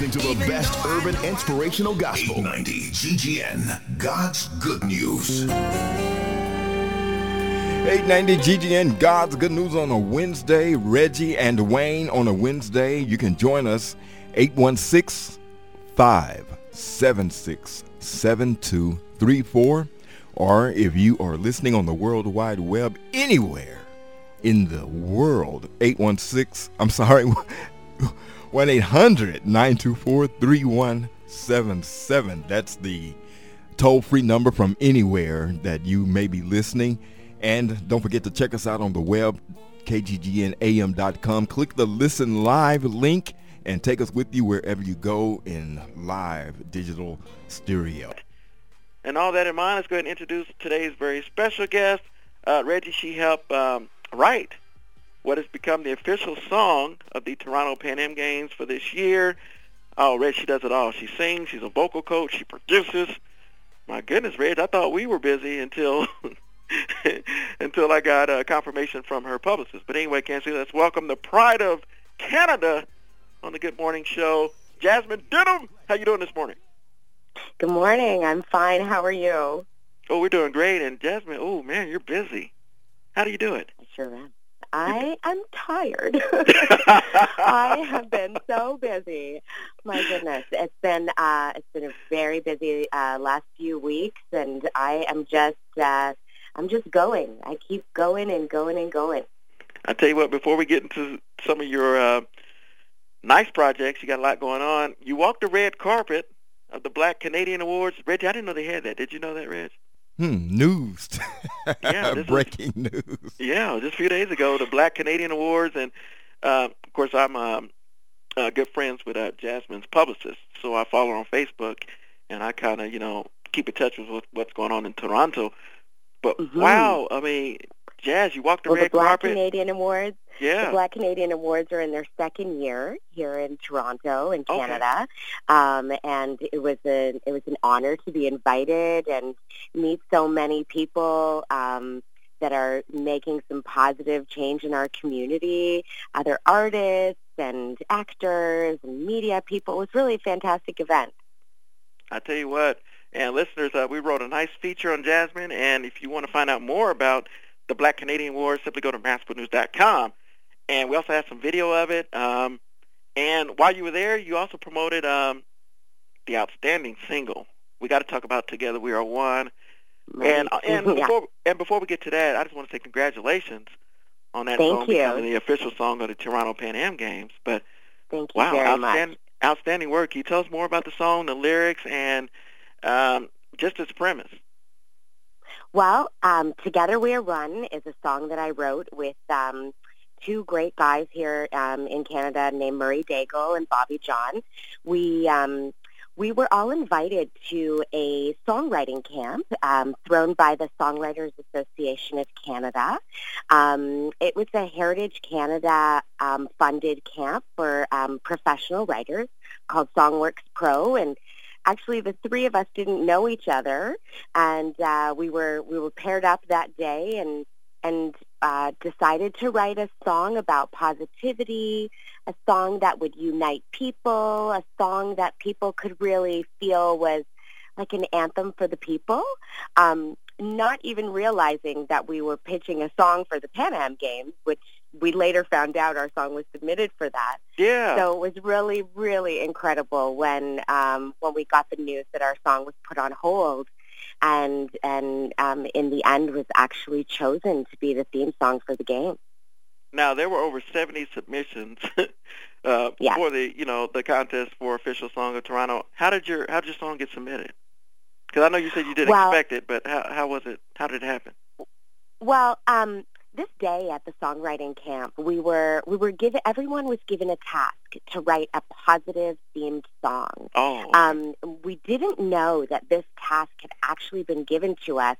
listening to the best urban inspirational gospel. 890 GGN, God's Good News. 890 GGN, God's Good News on a Wednesday. Reggie and Wayne on a Wednesday. You can join us 816-576-7234. Or if you are listening on the World Wide Web anywhere in the world, 1-800-924-3177. That's the toll-free number from anywhere that you may be listening. And don't forget to check us out on the web, kggnam.com. Click the Listen Live link and take us with you wherever you go in live digital stereo. And all that in mind, let's go ahead and introduce today's very special guest. Reggie, she helped write what has become the official song of the Toronto Pan Am Games for this year. Oh, Reg, she does it all. She sings, she's a vocal coach, she produces. My goodness, Reg, I thought we were busy until until I got confirmation from her publicist. But anyway, Cancy, let's welcome the pride of Canada on the Good Morning Show, Jasmine Denham. How you doing this morning? Good morning. I'm fine. How are you? Oh, we're doing great. And Jasmine, oh, man, you're busy. How do you do it? I sure am. I'm tired. I have been so busy. My goodness, it's been a very busy last few weeks, and I'm just going. I keep going and going and going. I tell you what, before we get into some of your nice projects, you got a lot going on. You walked the red carpet of the Black Canadian Awards. Reggie, I didn't know they had that. Did you know that, Reg? News. Yeah, breaking news. Yeah, just a few days ago, the Black Canadian Awards, and of course, I'm good friends with Jasmine's publicist, so I follow her on Facebook, and I kind of, keep in touch with what's going on in Toronto. But wow, I mean, Jazz, you walked the red carpet. The Black Canadian Awards. Yeah. The Black Canadian Awards are in their second year here in Toronto, in Canada, and it was an honor to be invited and meet so many people that are making some positive change in our community. Other artists and actors and media people. It was really a fantastic event. I tell you what, and listeners, we wrote a nice feature on Jasmine, and if you want to find out more about the Black Canadian Awards, simply go to massfoodnews.com. And we also have some video of it. And while you were there, you also promoted the outstanding single. We got to talk about Together We Are One. Right. And before we get to that, I just want to say congratulations on that Thank song you. becoming the official song of the Toronto Pan Am Games. But thank you very much. Outstanding work. Can you tell us more about the song, the lyrics, and just its premise? Well, Together We Are One is a song that I wrote with two great guys here in Canada named Murray Daigle and Bobby John. We were all invited to a songwriting camp thrown by the Songwriters Association of Canada. It was a Heritage Canada funded camp for professional writers called Songworks Pro, and actually the three of us didn't know each other, and we were paired up that day and decided to write a song about positivity, a song that would unite people, a song that people could really feel was like an anthem for the people, not even realizing that we were pitching a song for the Pan Am Games, which we later found out our song was submitted for that. Yeah. So it was really, really incredible when we got the news that our song was put on hold, and in the end was actually chosen to be the theme song for the game. Now, there were over 70 submissions for the contest for official song of Toronto. How did your song get submitted? Because I know you said you didn't expect it, but how was it? How did it happen? Well, this day at the songwriting camp, everyone was given a task to write a positive themed song. Oh. We didn't know that this task had actually been given to us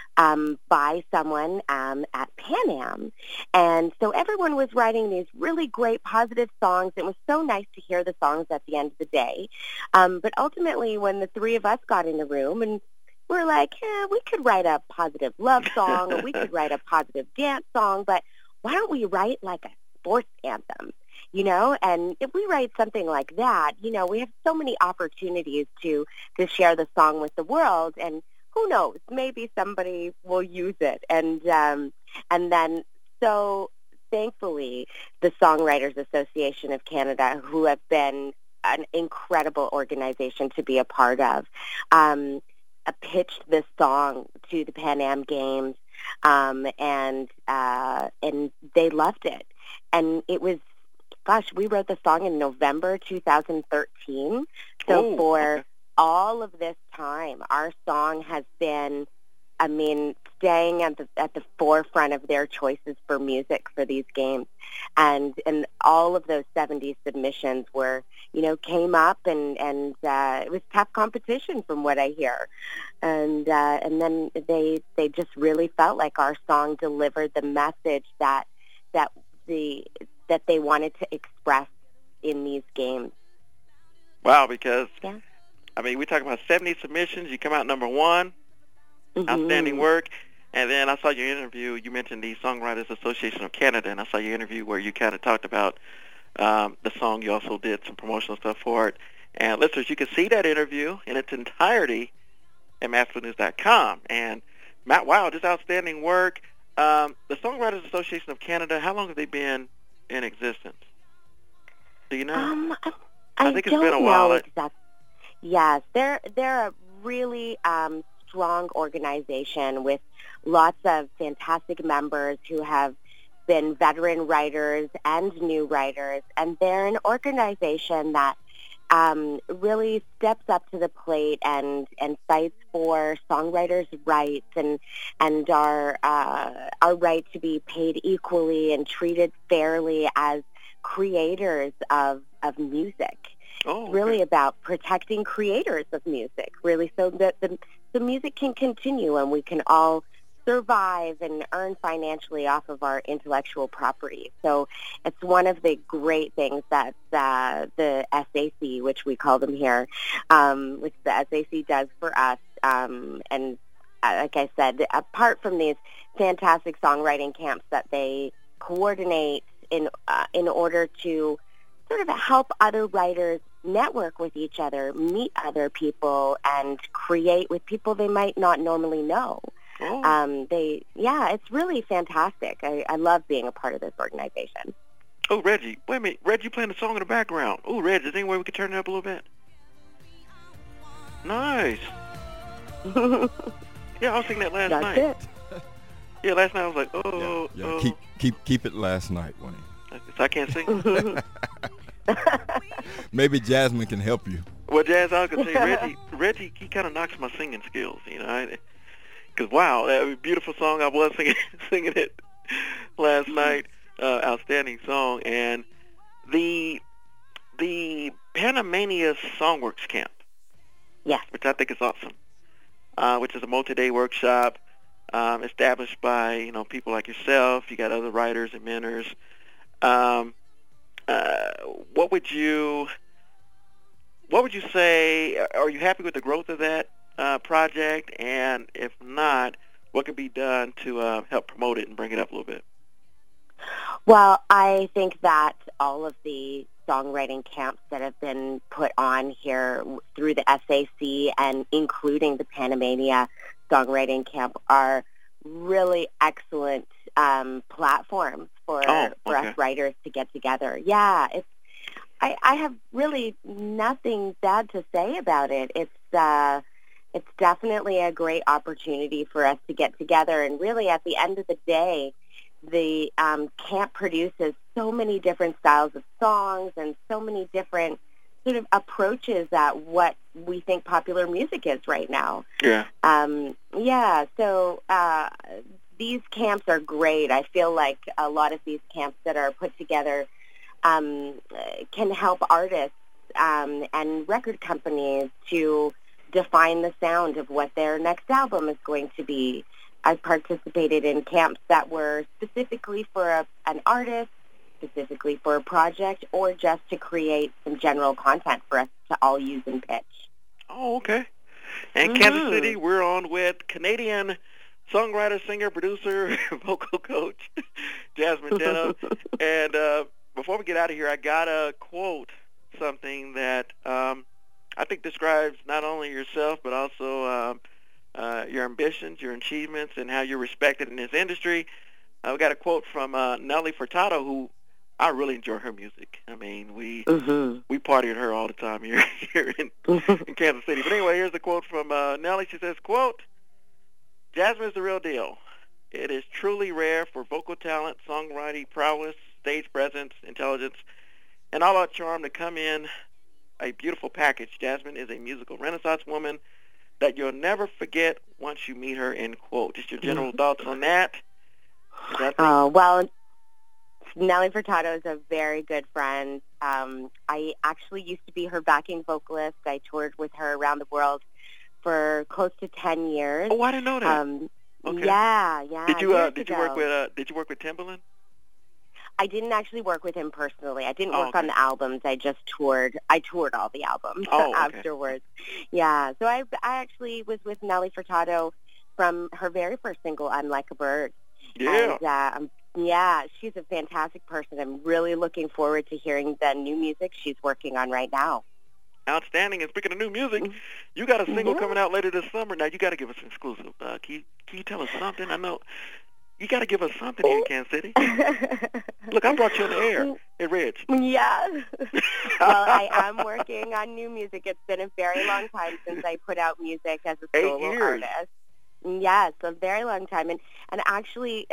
by someone at Pan Am. And so everyone was writing these really great positive songs. It was so nice to hear the songs at the end of the day. But ultimately, when the three of us got in the room and we're like, we could write a positive love song, or we could write a positive dance song, but why don't we write like a sports anthem? you know, and if we write something like that, you know, we have so many opportunities to share the song with the world, and who knows, maybe somebody will use it. And then, so thankfully, the Songwriters Association of Canada, who have been an incredible organization to be a part of, pitched this song to the Pan Am Games, and they loved it. And it was, gosh, we wrote the song in November 2013. So for all of this time, our song has been, I mean, staying at the forefront of their choices for music for these games. And all of those 70 submissions were, you know, came up, and it was tough competition from what I hear. And then they just really felt like our song delivered the message that they wanted to express in these games. Wow, because, I mean, we talk about 70 submissions. You come out number one, outstanding work. And then I saw your interview. You mentioned the Songwriters Association of Canada, and I saw your interview where you kind of talked about the song. You also did some promotional stuff for it. And listeners, you can see that interview in its entirety at MassfluNews.com. And Matt, wow, just outstanding work. The Songwriters Association of Canada, how long have they been in existence? Do you know? I think it's don't been a while. know exactly. Yes, they're a really strong organization with lots of fantastic members who have been veteran writers and new writers, and they're an organization that really steps up to the plate and fights for songwriters' rights and our right to be paid equally and treated fairly as creators of music. Oh, okay. Really about protecting creators of music, really, so that the music can continue and we can all survive and earn financially off of our intellectual property. So it's one of the great things that the SAC, which we call them here, which the SAC does for us. And like I said, apart from these fantastic songwriting camps that they coordinate in order to sort of help other writers network with each other, meet other people, and create with people they might not normally know. It's really fantastic. I love being a part of this organization. Oh, Reggie, wait a minute. Reggie playing the song in the background. Oh, Reggie, is there any way we could turn it up a little bit? Nice. Yeah, I was thinking that last night. That's it. Yeah, last night I was like, oh. Keep it last night, Winnie. So I can't sing? Maybe Jasmine can help you. Well, Jazz, I could say Reggie, he kind of knocks my singing skills, you know. Because, wow, that was a beautiful song. I was singing it last night. Outstanding song. And the Panamania Songworks Camp, which I think is awesome, which is a multi-day workshop established by, you know, people like yourself. You got other writers and mentors. What would you say? Are you happy with the growth of that project? And if not, what could be done to help promote it and bring it up a little bit? Well, I think that all of the songwriting camps that have been put on here through the SAC and including the Panamania Songwriting Camp are really excellent platforms for us writers to get together. Yeah, I have really nothing bad to say about it. It's definitely a great opportunity for us to get together, and really at the end of the day, the camp produces so many different styles of songs and so many different sort of approaches at what we think popular music is right now. So these camps are great. I feel like a lot of these camps that are put together can help artists and record companies to define the sound of what their next album is going to be. I've participated in camps that were specifically for an artist, specifically for a project, or just to create some general content for us to all use and pitch. Oh, okay. And Kansas City, we're on with Canadian songwriter, singer, producer, vocal coach, Jasmine Denham. And before we get out of here, I gotta quote something that I think describes not only yourself but also your ambitions, your achievements, and how you're respected in this industry. We got a quote from Nelly Furtado, who I really enjoy her music. I mean, we party with her all the time here in Kansas City. But anyway, here's a quote from Nelly. She says, quote, "Jasmine is the real deal. It is truly rare for vocal talent, songwriting prowess, stage presence, intelligence, and all-out charm to come in a beautiful package. Jasmine is a musical renaissance woman that you'll never forget once you meet her," end quote. Just your general thoughts on that? Well, Nelly Furtado is a very good friend. I actually used to be her backing vocalist. I toured with her around the world for close to 10 years. Oh, I didn't know that. Okay. Yeah. Did you work with Timbaland? I didn't actually work with him personally. I didn't work on the albums. I just toured. I toured all the albums afterwards. Yeah. So I actually was with Nelly Furtado from her very first single, "I'm Like a Bird." Yeah. And, she's a fantastic person. I'm really looking forward to hearing the new music she's working on right now. Outstanding. And speaking of new music, you got a single coming out later this summer. Now, you got to give us an exclusive. Can you tell us something? I know you got to give us something here in Kansas City. Look, I brought you on the air. Hey, Reg. Yeah. Well, I am working on new music. It's been a very long time since I put out music as a solo artist. Yes, a very long time. And actually,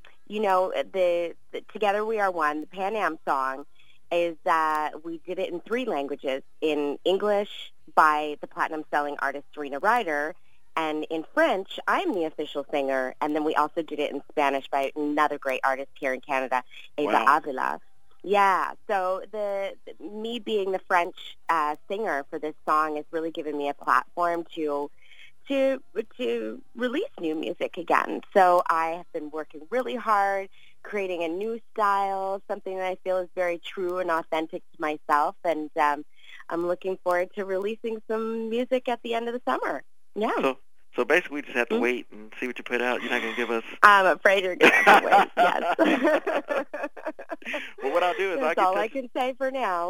the Together We Are One, the Pan Am song, is that we did it in 3 languages: in English by the platinum-selling artist Serena Ryder, and in French, I'm the official singer, and then we also did it in Spanish by another great artist here in Canada, Eva Avila. Yeah, so me being the French singer for this song has really given me a platform to release new music again. So I have been working really hard, creating a new style, something that I feel is very true and authentic to myself, and I'm looking forward to releasing some music at the end of the summer. Yeah. So basically we just have to wait and see what you put out. You're not going to give us... I'm afraid you're going to have to wait, yes. Well, what I'll do is That's all I can say for now.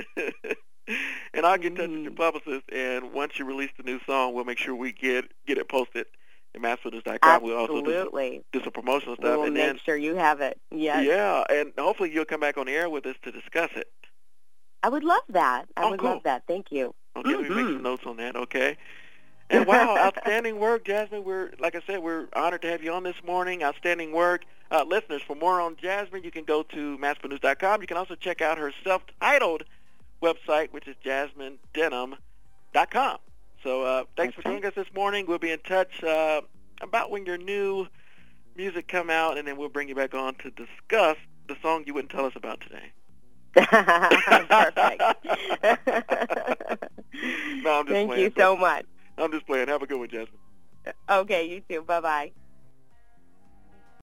And I'll get in touch with your publicist, and once you release the new song, we'll make sure we get it posted at massfitness.com. We'll also do some promotional stuff. We'll make sure you have it. Yes. Yeah, and hopefully you'll come back on the air with us to discuss it. I would love that. I would love that. Thank you. Okay, let me make some notes on that, okay? And wow, outstanding work, Jasmine. Like I said, we're honored to have you on this morning. Outstanding work. Listeners, for more on Jasmine, you can go to massfitness.com. You can also check out her self-titled website, which is jasminedenham.com. So thanks for joining us this morning. We'll be in touch about when your new music come out, and then we'll bring you back on to discuss the song you wouldn't tell us about today. Perfect. No, I'm just Thank you so much. I'm just playing. Have a good one, Jasmine. Okay, you too. Bye-bye.